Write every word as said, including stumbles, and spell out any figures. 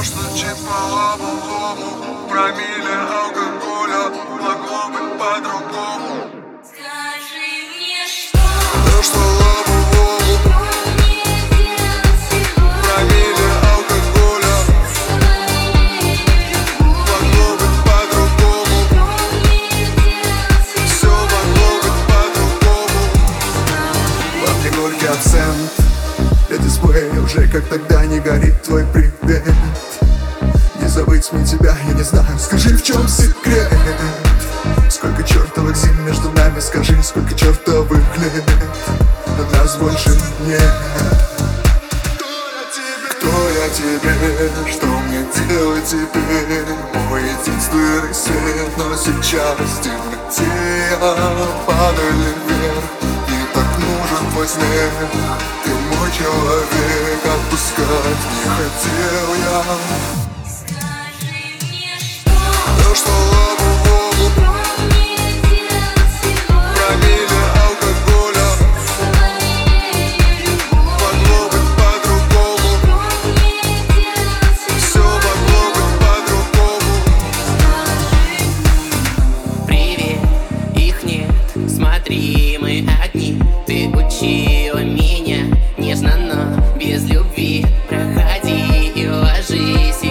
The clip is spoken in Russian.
что чипало по-новому, промилле алкоголя могло быть по-другому. Скажи мне, что То, что лобовому мне делать сегодня промилле алкоголя своей любовью? могло быть по-другому. Что мне делать Все могло быть по-другому. Во мне горький абсент, для дисплея уже как тогда не горит твой привет. Не забыть мне тебя, я не знаю, скажи, в чем секрет. Сколько чертовых зим между нами, скажи, сколько чертовых лет, но нас больше нет. Кто я тебе, что мне делать теперь? Мой единственный свет, но сейчас в темноте падали вверх. Не так нужен твой смех, ты мой человек, отпускать не хотел я. Скажи мне, что То, что лобовому мне делать сегодня промилле алкоголя своей любовью? могло быть по-другому. Что мне делать Все могло быть по-другому. Привет, их нет, смотри, мы одни. Ты учила меня нежно, но без любви. Проходи и ложись.